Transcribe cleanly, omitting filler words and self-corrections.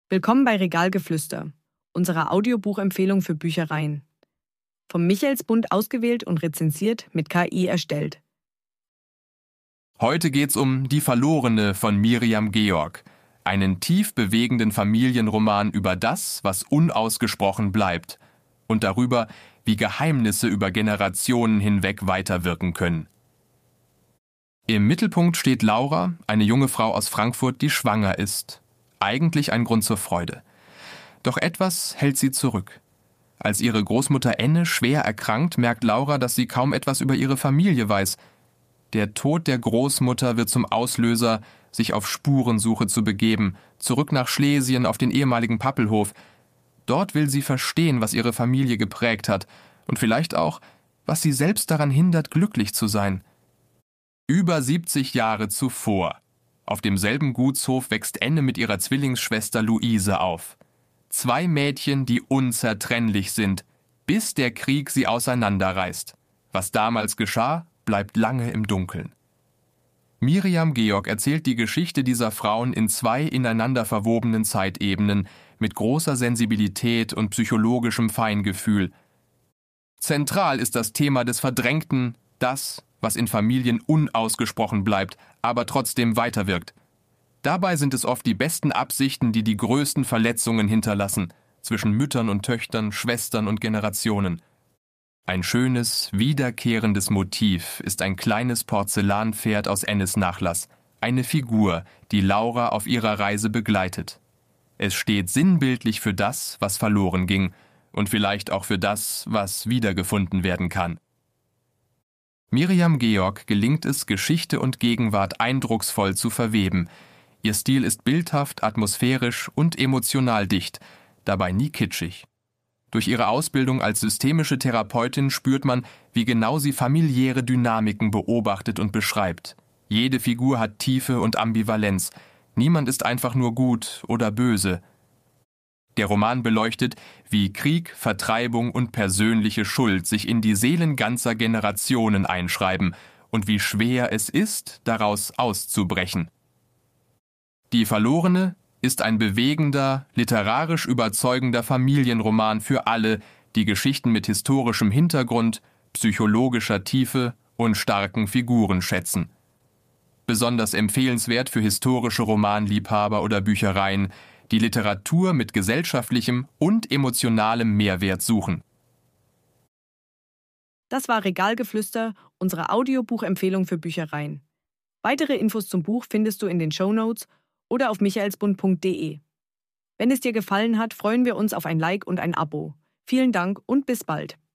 Willkommen bei Regalgeflüster, unserer Audiobuchempfehlung für Büchereien. Vom Michaelsbund ausgewählt und rezensiert, mit KI erstellt. Heute geht's um Die Verlorene von Miriam Georg, einen tief bewegenden Familienroman über das, was unausgesprochen bleibt und darüber, wie Geheimnisse über Generationen hinweg weiterwirken können. Im Mittelpunkt steht Laura, eine junge Frau aus Frankfurt, die schwanger ist. Eigentlich ein Grund zur Freude. Doch etwas hält sie zurück. Als ihre Großmutter Enne schwer erkrankt, merkt Laura, dass sie kaum etwas über ihre Familie weiß. Der Tod der Großmutter wird zum Auslöser, sich auf Spurensuche zu begeben, zurück nach Schlesien auf den ehemaligen Pappelhof. Dort will sie verstehen, was ihre Familie geprägt hat und vielleicht auch, was sie selbst daran hindert, glücklich zu sein. Über 70 Jahre zuvor. Auf demselben Gutshof wächst Enne mit ihrer Zwillingsschwester Luise auf. 2 Mädchen, die unzertrennlich sind, bis der Krieg sie auseinanderreißt. Was damals geschah, bleibt lange im Dunkeln. Miriam Georg erzählt die Geschichte dieser Frauen in 2 ineinander verwobenen Zeitebenen mit großer Sensibilität und psychologischem Feingefühl. Zentral ist das Thema des Verdrängten, das, was in Familien unausgesprochen bleibt, aber trotzdem weiterwirkt. Dabei sind es oft die besten Absichten, die die größten Verletzungen hinterlassen, zwischen Müttern und Töchtern, Schwestern und Generationen. Ein schönes, wiederkehrendes Motiv ist ein kleines Porzellanpferd aus Ennes Nachlass, eine Figur, die Laura auf ihrer Reise begleitet. Es steht sinnbildlich für das, was verloren ging, und vielleicht auch für das, was wiedergefunden werden kann. Miriam Georg gelingt es, Geschichte und Gegenwart eindrucksvoll zu verweben. Ihr Stil ist bildhaft, atmosphärisch und emotional dicht, dabei nie kitschig. Durch ihre Ausbildung als systemische Therapeutin spürt man, wie genau sie familiäre Dynamiken beobachtet und beschreibt. Jede Figur hat Tiefe und Ambivalenz. Niemand ist einfach nur gut oder böse. Der Roman beleuchtet, wie Krieg, Vertreibung und persönliche Schuld sich in die Seelen ganzer Generationen einschreiben und wie schwer es ist, daraus auszubrechen. Die Verlorene ist ein bewegender, literarisch überzeugender Familienroman für alle, die Geschichten mit historischem Hintergrund, psychologischer Tiefe und starken Figuren schätzen. Besonders empfehlenswert für historische Romanliebhaber oder Büchereien, die Literatur mit gesellschaftlichem und emotionalem Mehrwert suchen. Das war Regalgeflüster, unsere Audiobuchempfehlung für Büchereien. Weitere Infos zum Buch findest du in den Shownotes oder auf michaelsbund.de. Wenn es dir gefallen hat, freuen wir uns auf ein Like und ein Abo. Vielen Dank und bis bald.